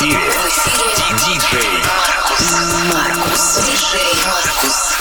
Диджей Маркус. Диджей Маркус.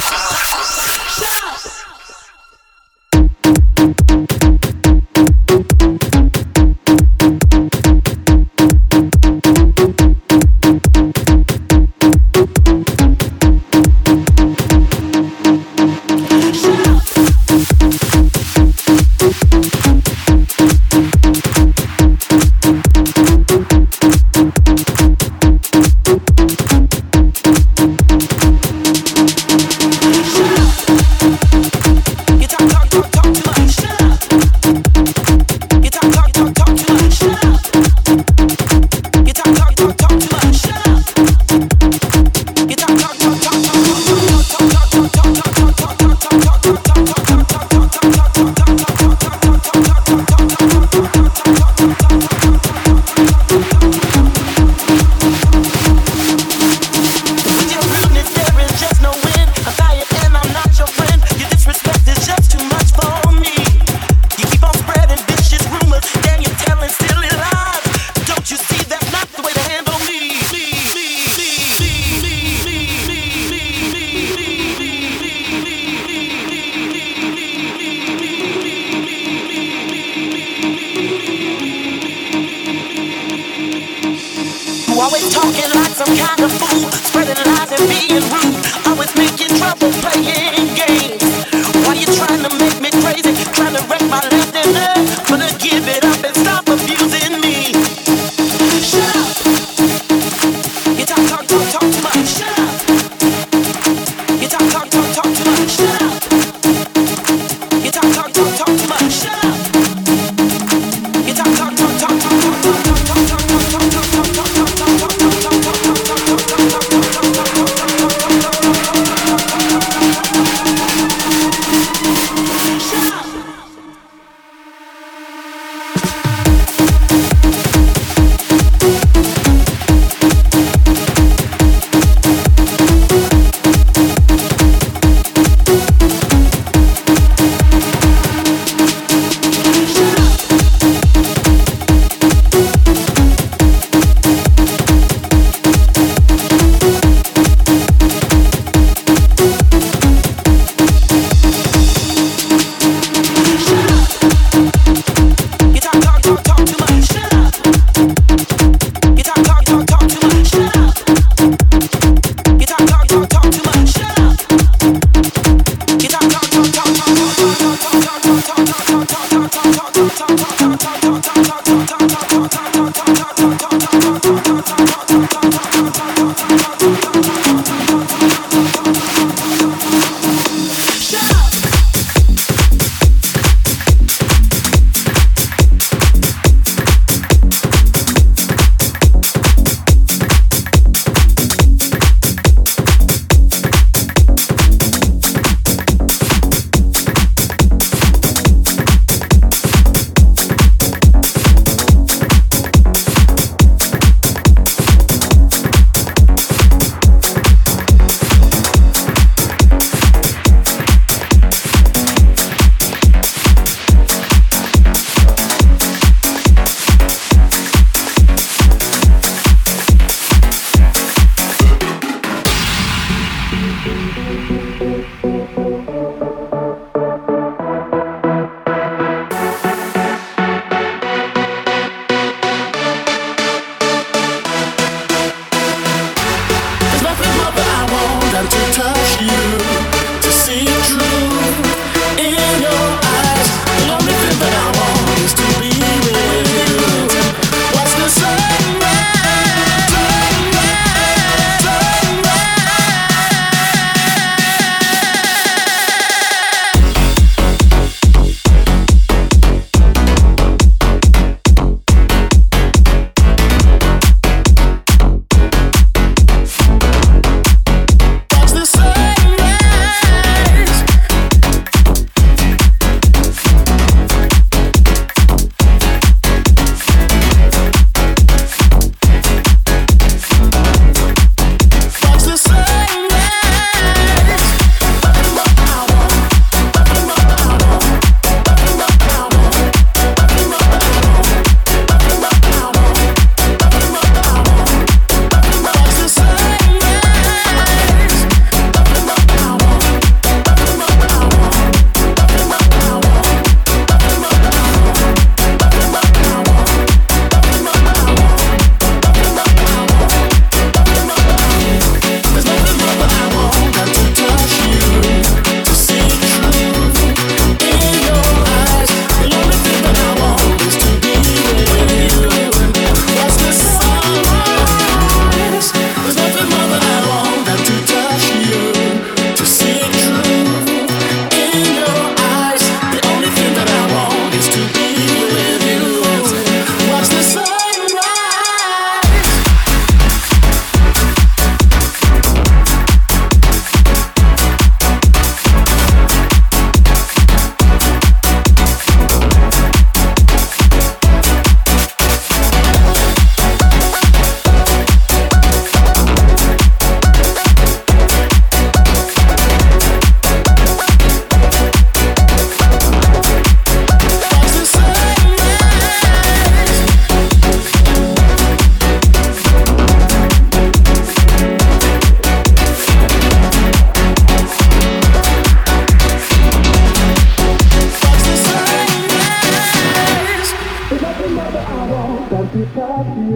Always talking like some kind of fool, spreading lies and being rude, always making trouble, playing games. Why you trying to make me crazy, trying to wreck my left and nerve? Gonna give it up and stop abusing me. Shut up. You talk too much. Shut up. You talk too much. Shut up. You talk too much. Shut up. You talk too much.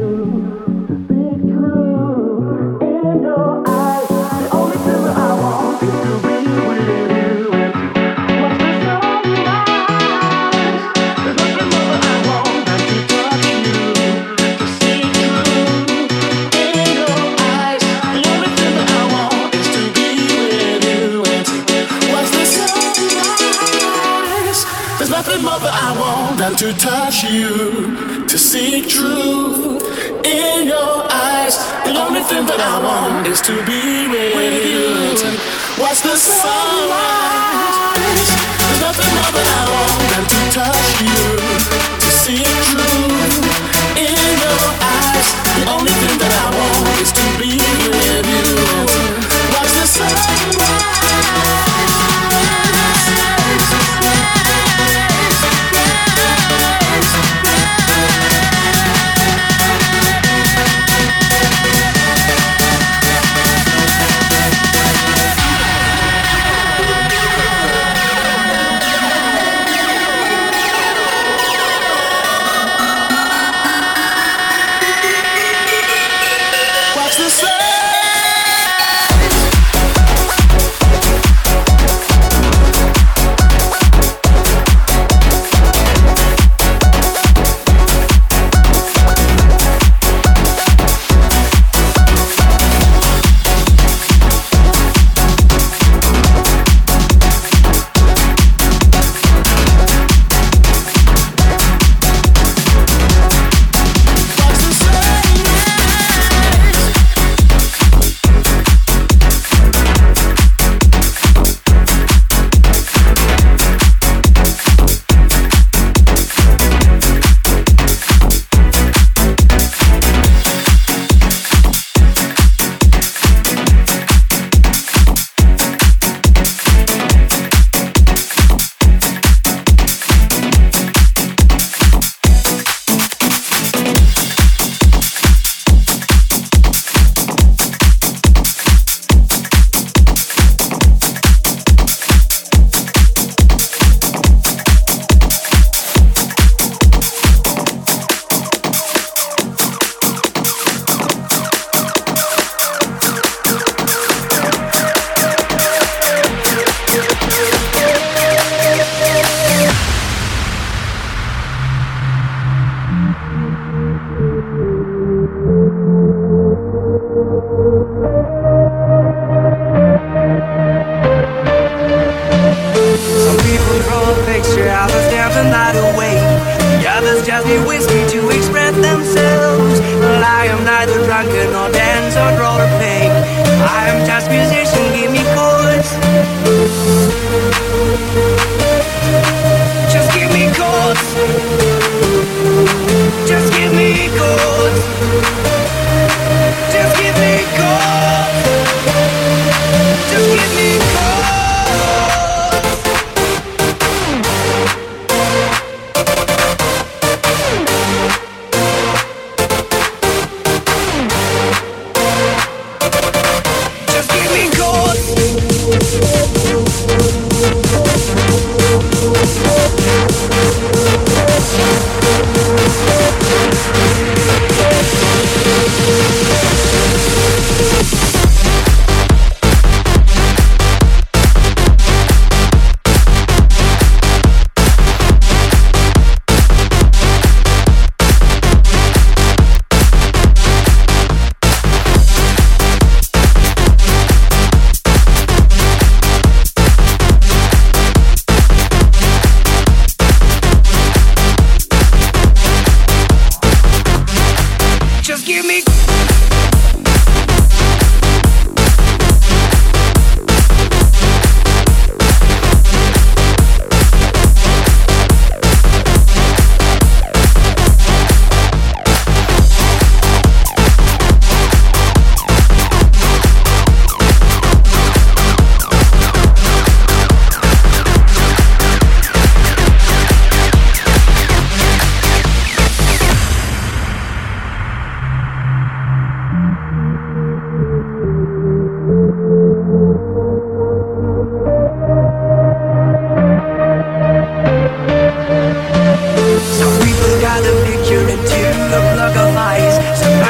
To touch you, to see truth in your eyes. The only thing that I want is to be with you. Watch the sunrise. There's nothing more that I want than to touch you, to see truth in your eyes. The only thing that I want is to be with you. Watch the sunrise.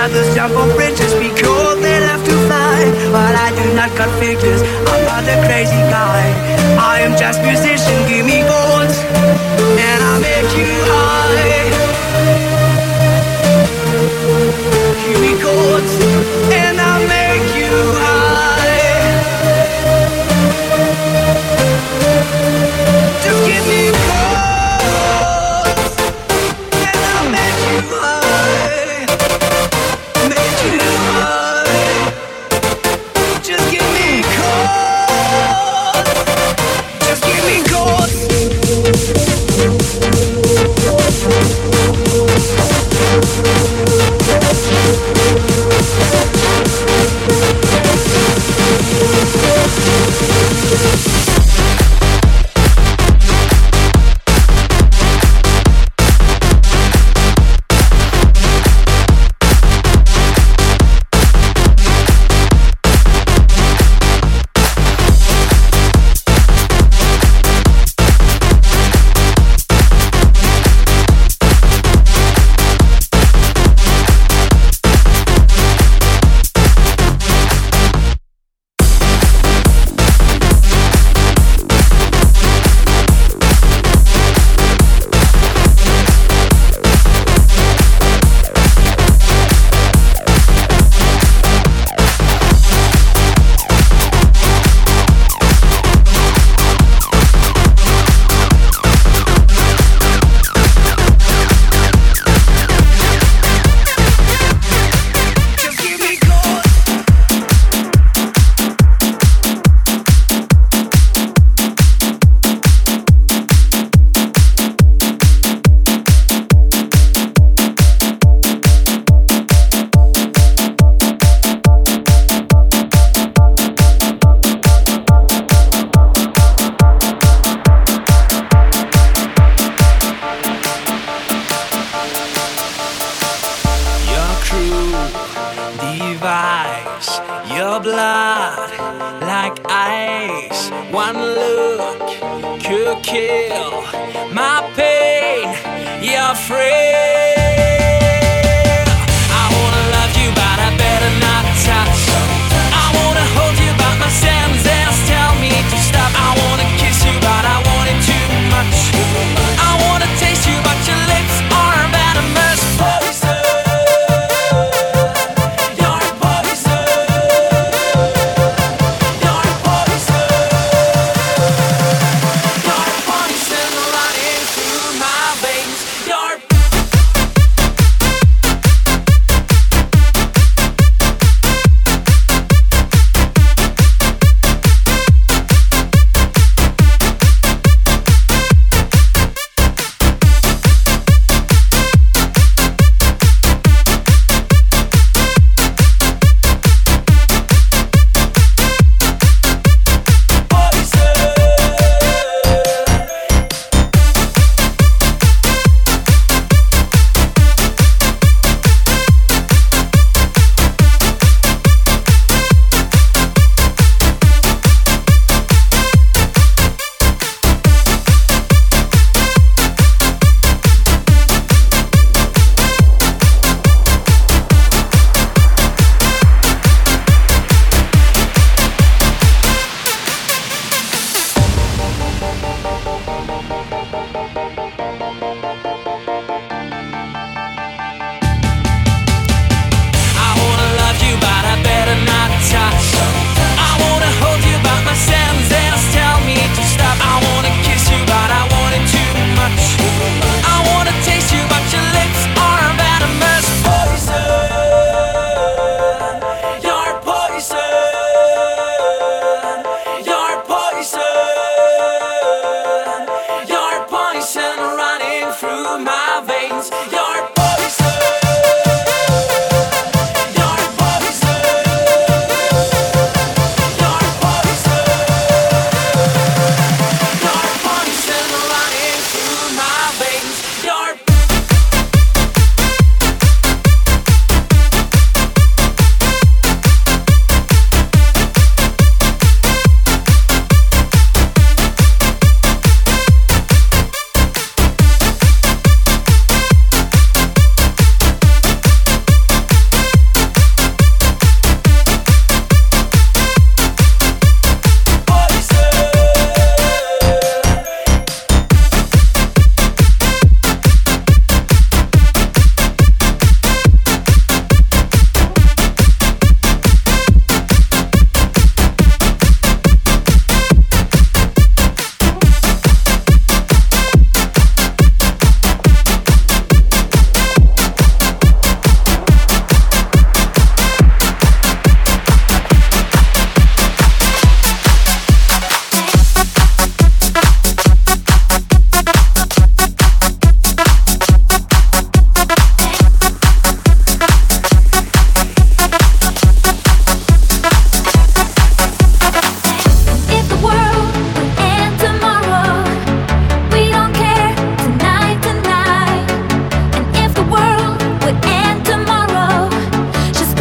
Others jump on bridges because they love to fly, but I do not cut figures, I'm not the crazy guy. I am just musician, give me chords and I'll make you high. Give me chords and I'll make you high. Just give me chords and I'll make you high. Make you high. Just give me chords. Just give me chords. Your blood like ice. One look could kill my pain. You're free. I wanna love you, but I better not touch. I wanna hold you, but my senses tell me to stop. I wanna kiss you, but I want it too much. I wanna taste you, but your lips are venomous. Poison. You're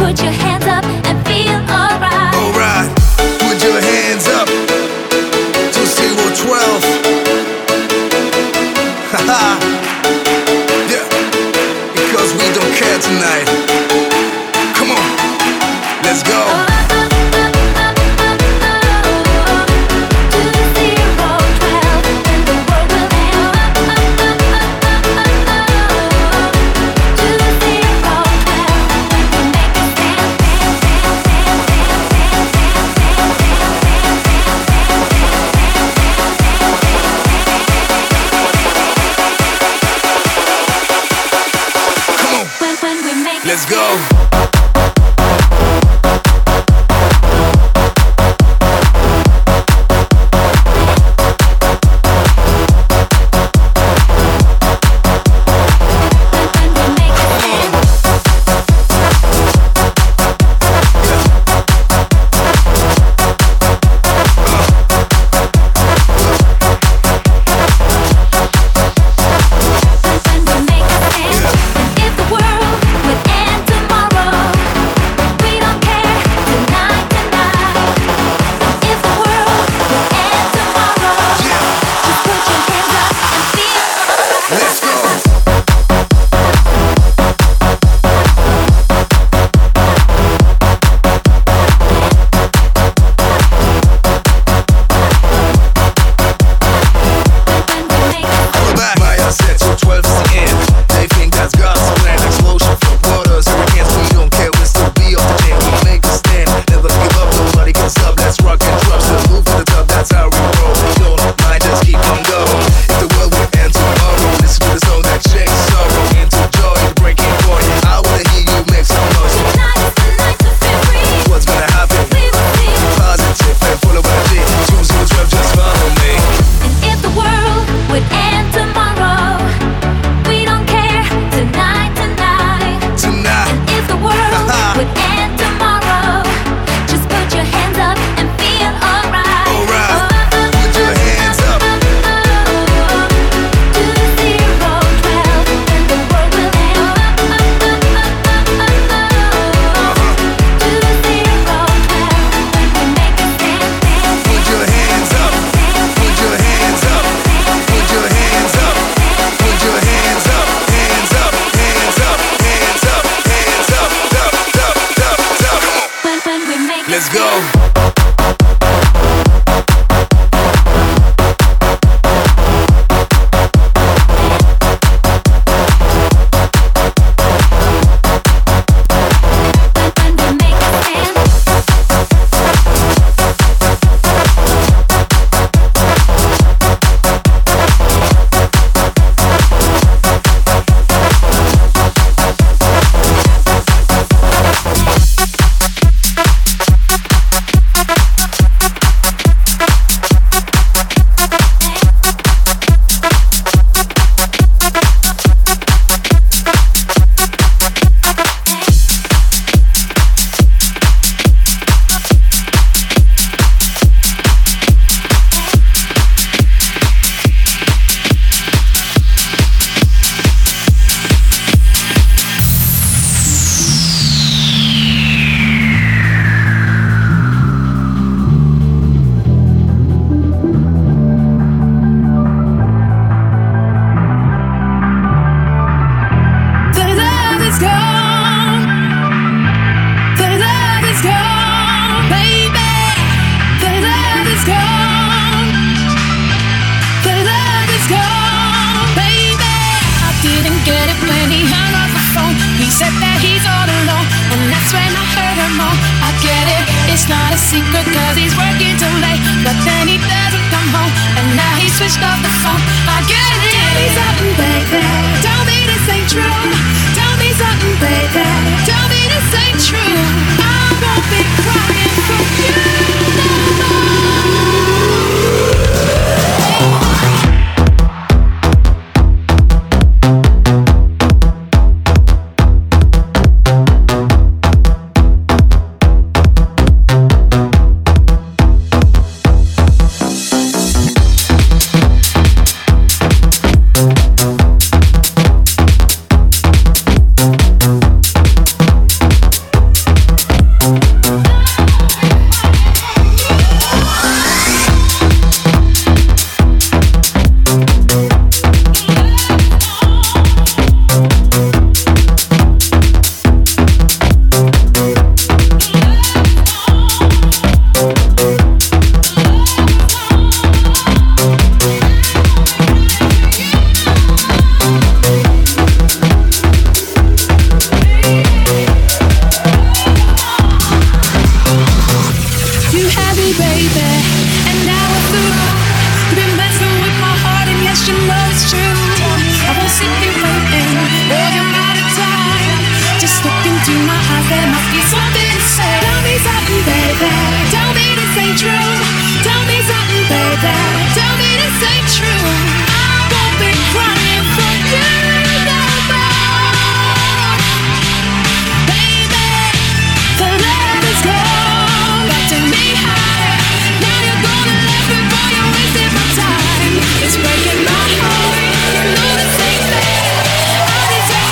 put your hands up and feel alright. Alright, put your hands up. 2012. Haha. Yeah, because we don't care tonight. Come on, let's go. Let's go. Let's go. 'cause there must be something to say. Tell me something, baby. Tell me this ain't true. Tell me something, baby. Tell me this ain't true. I won't be crying for you no more, baby. The love is gone, got to me high. Now you're gonna left me, boy. You're wasting my time. It's breaking my heart. You know this ain't fair. I deserve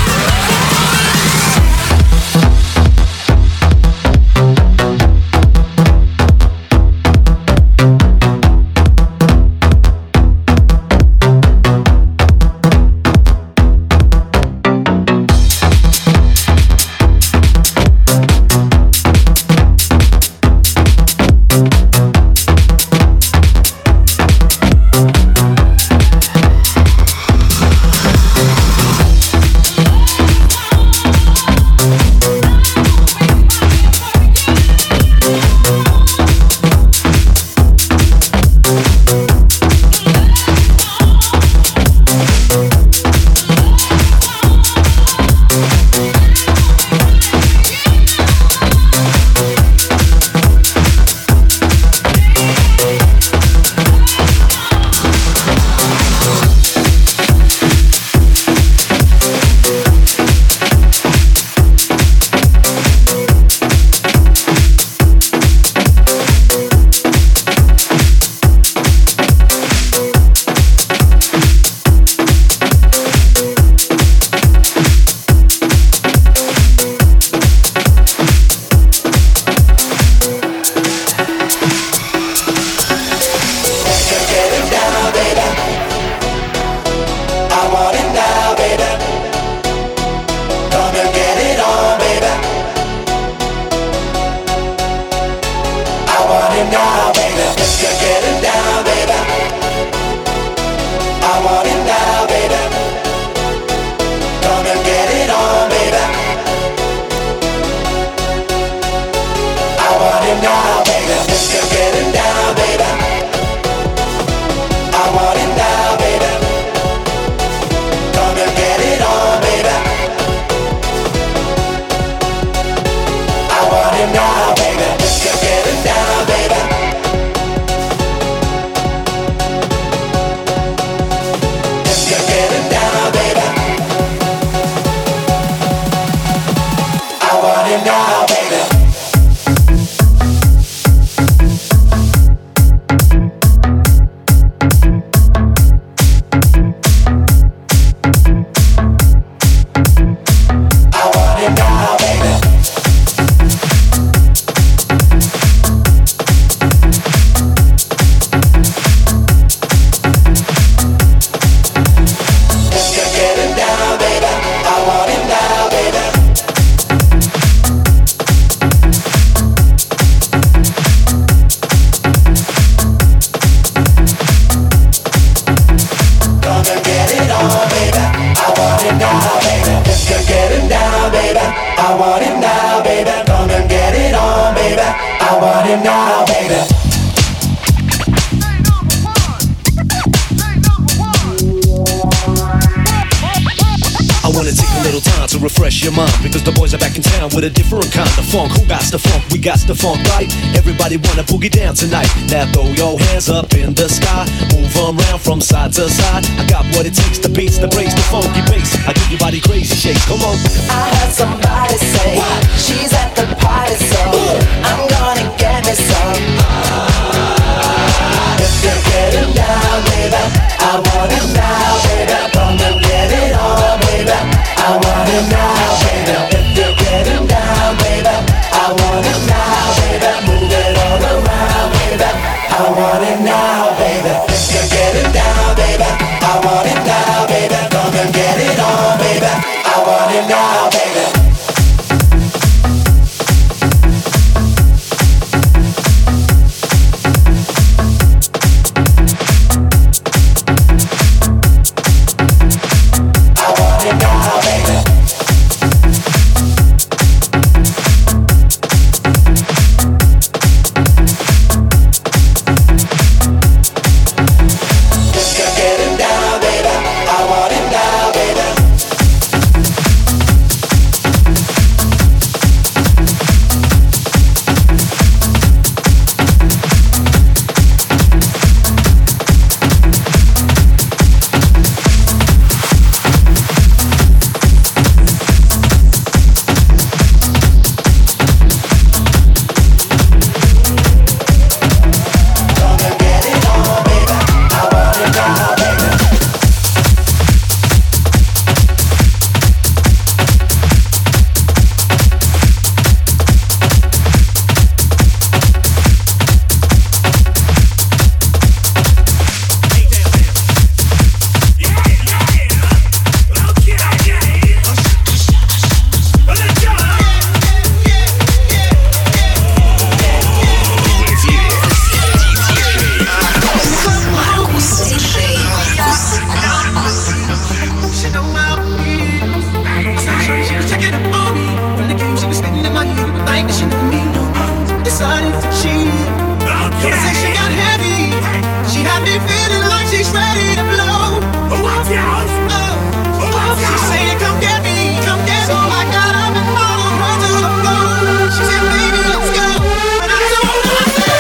with a different kind of funk. Who got the funk? We got the funk, right? Everybody wanna boogie down tonight. Now throw your hands up in the sky. Move around from side to side. I got what it takes, the beats, the breaks, the funky bass. I give your body crazy shakes, come on. I heard somebody say she's at the party, so I'm gonna get me some. If you're getting down, baby, I want it now, baby. Come and get it on, baby. I want it now, baby. If you're getting down, baby, I want it now, baby. Move it all around, baby. I want it now, baby. If you're getting down, baby, I want it now, baby. Come and get it on, baby. I want it now, baby. decided to cheat. Conversation got heavy. She had me feeling like she's ready to blow. Watch out! She said, come get me, come get me. So I got up and followed her to the floor. She said, baby, let's go. And I told her, I said,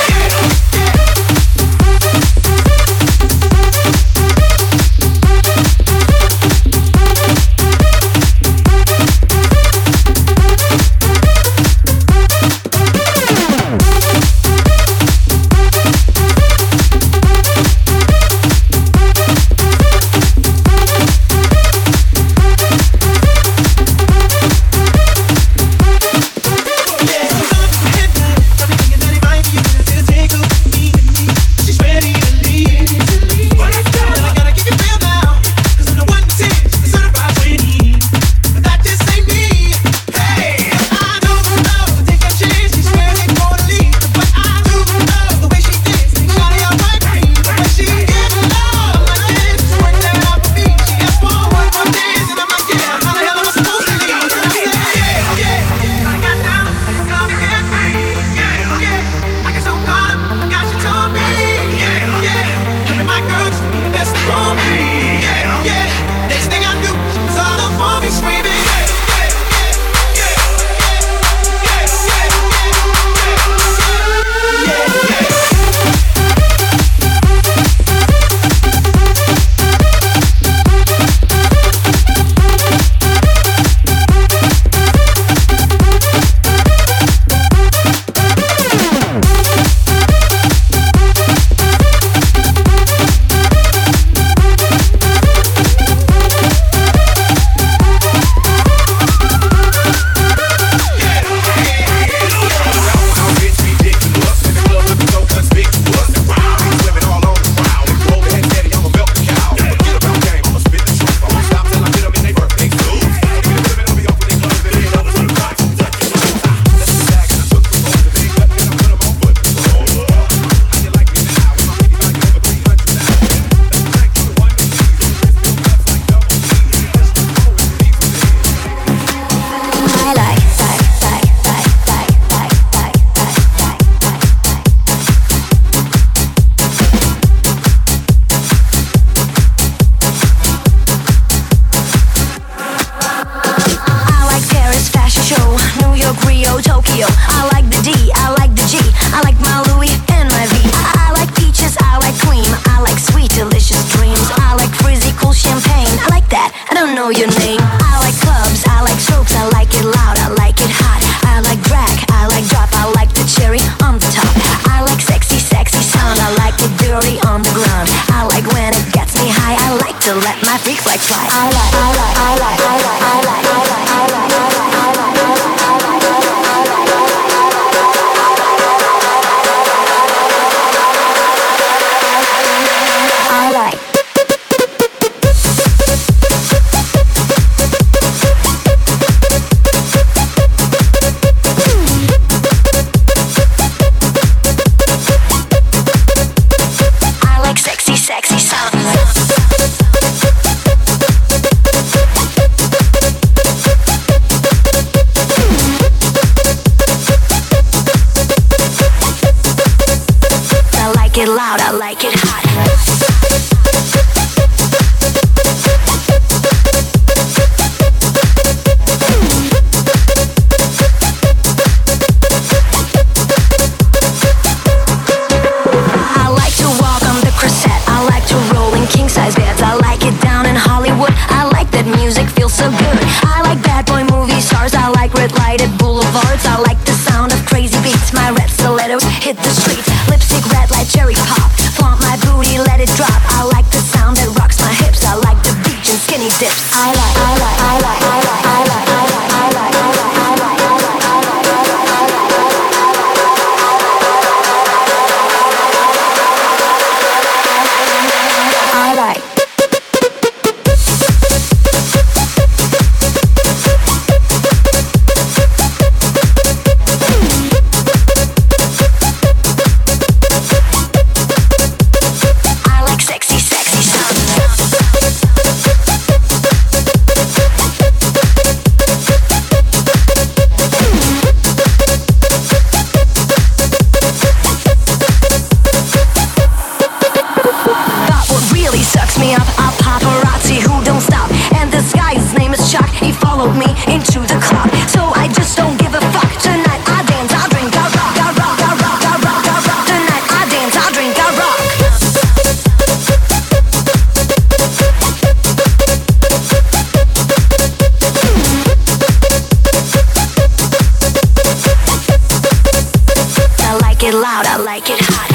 it loud, I like it hot.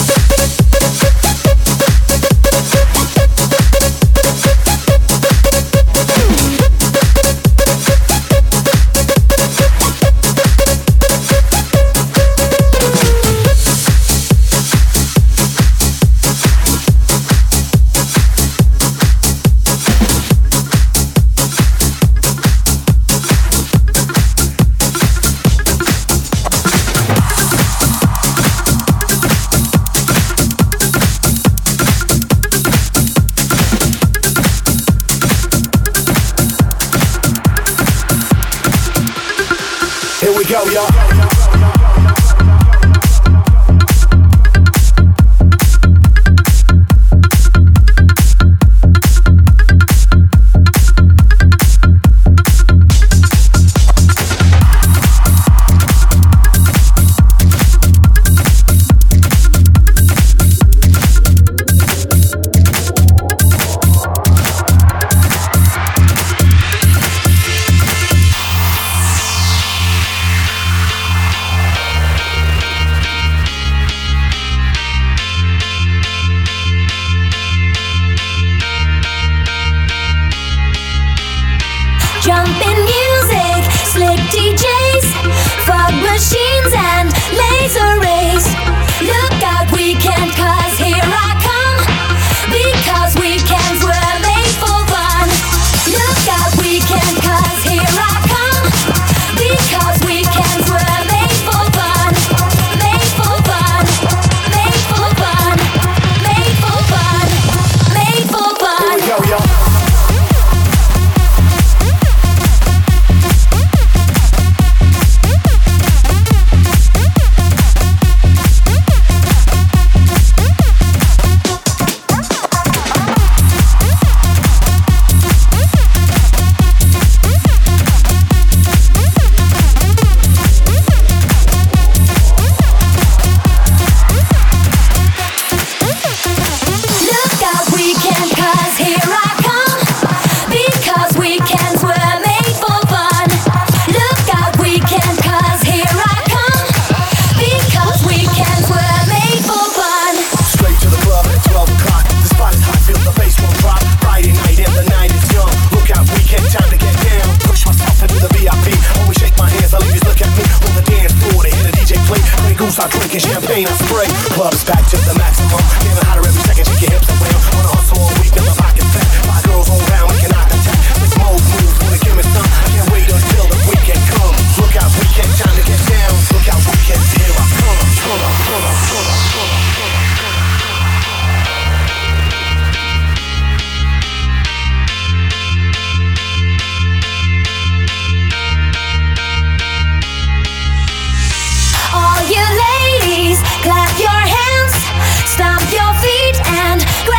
Here we go, y'all. Jumping music, slick DJs, fog machines and laser rays. Look out, weekend, cause here I come. Because weekends were made for fun. Look out, weekend, cause here I come. Because weekends were made for fun. Made for fun. Made for fun. Made for fun. Made for fun. Here we go, y'all. Look out, weekend, cause here I come. Because weekends were made for fun. Look out, weekend, cause here I come. Because weekends were made for fun. Straight to the club at 12 o'clock. The spot is hot, feel the bass will drop. Friday night and the night is young. Look out, weekend, time to get down. Push myself into the VIP. Always shake my hands, I ladies look at me. On the dance floor, they hear the DJ play. Grey Goose, I drinking champagne, I spray. Club is back to the maximum. Getting hotter every second, shake your hips around. Wanna hustle all week, my pocket fat. My girls all around, we cannot attack. Slick mode moves, wanna give me some. I can't wait until the weekend comes. Look out, weekend, time to get down. Look out, weekend, here I come. Come on, come on, come on, come on, come on. All you ladies, clap your hands, stomp your feet and grab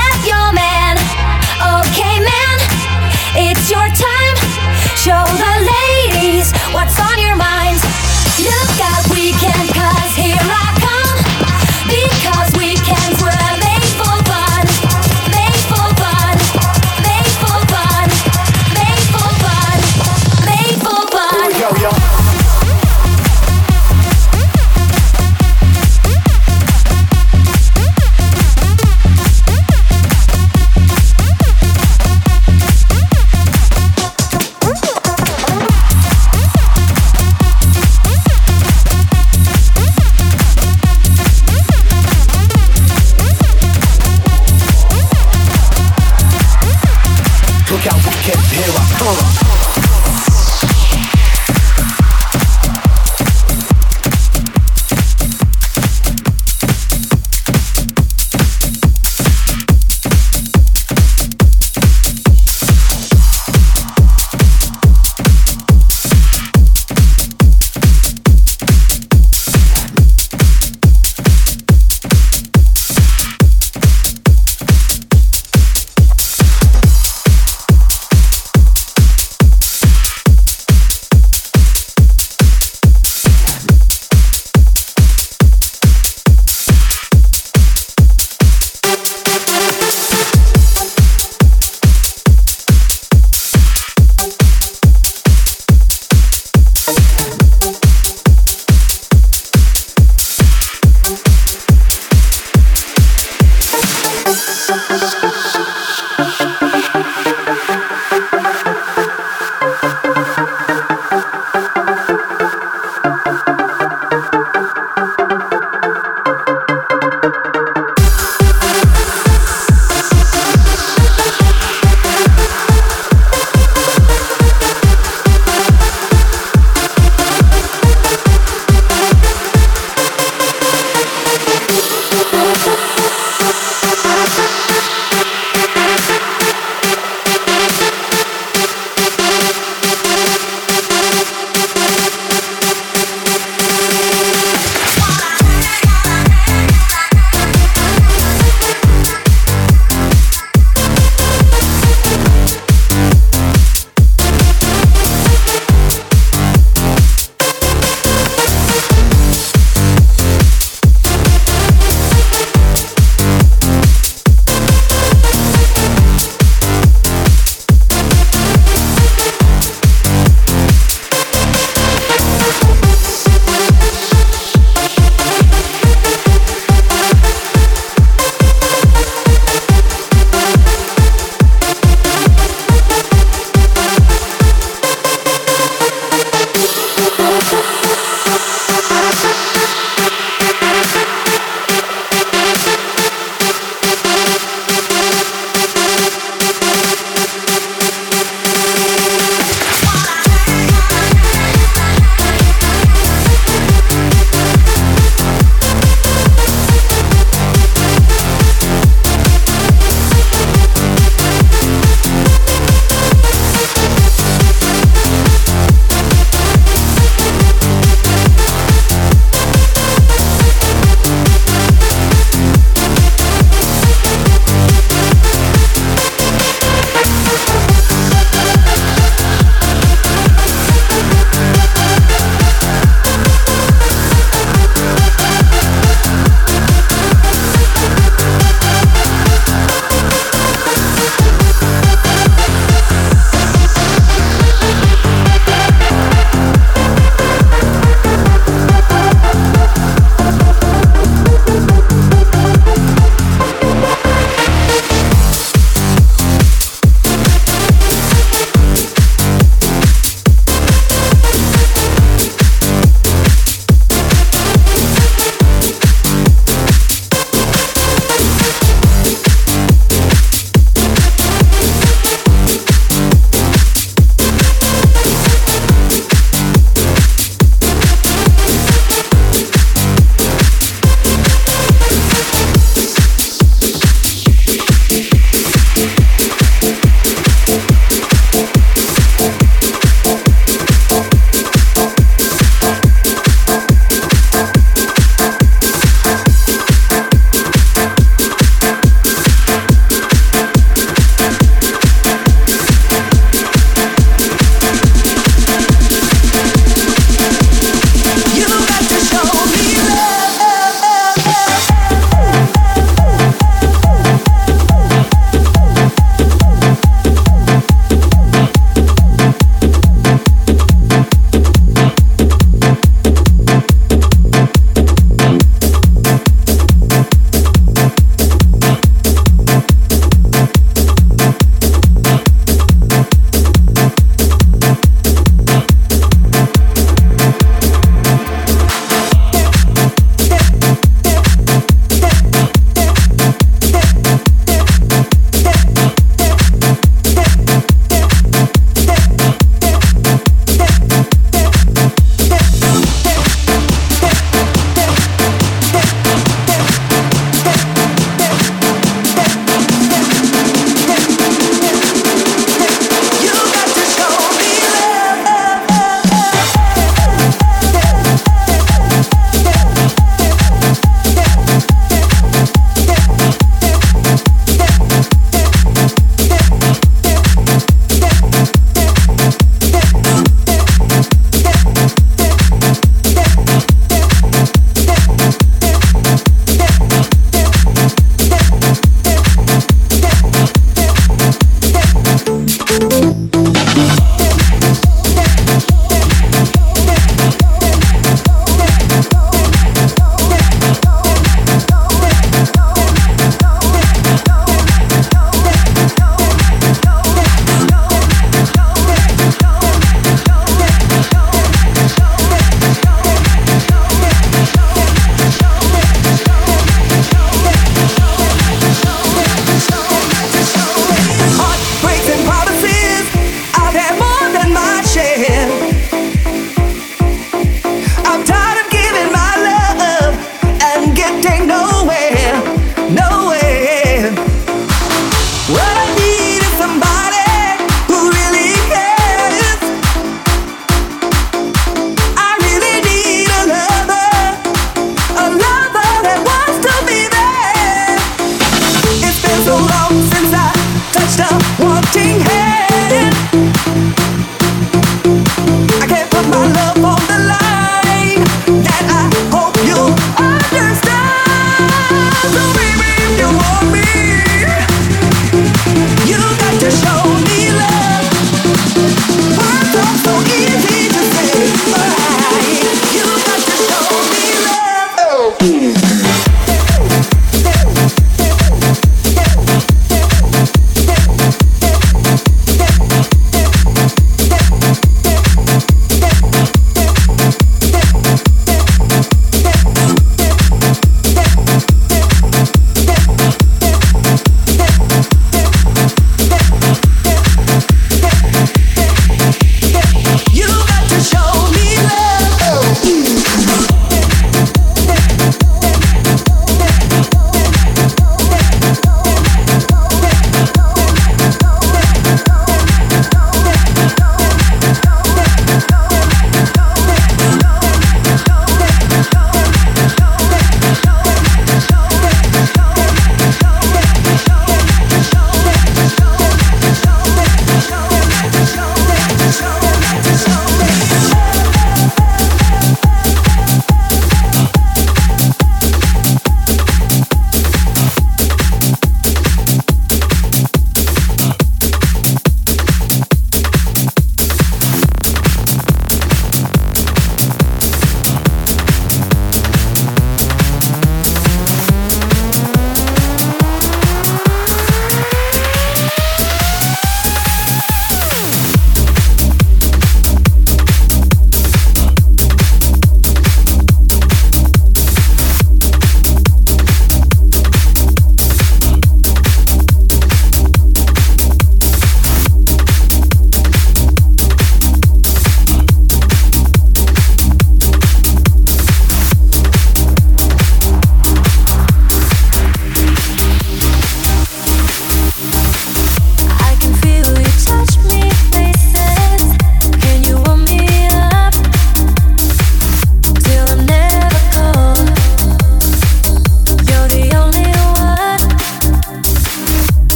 You got to show me love.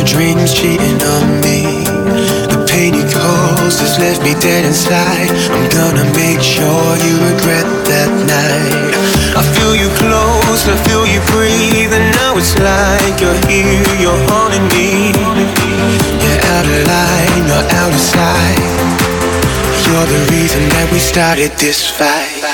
your dreams cheating on me. The pain you caused has left me dead inside. I'm gonna make sure you regret that night. I feel you close, I feel you breathe, and now it's like you're here, you're haunting me. You're out of line, you're out of sight. You're the reason that we started this fight.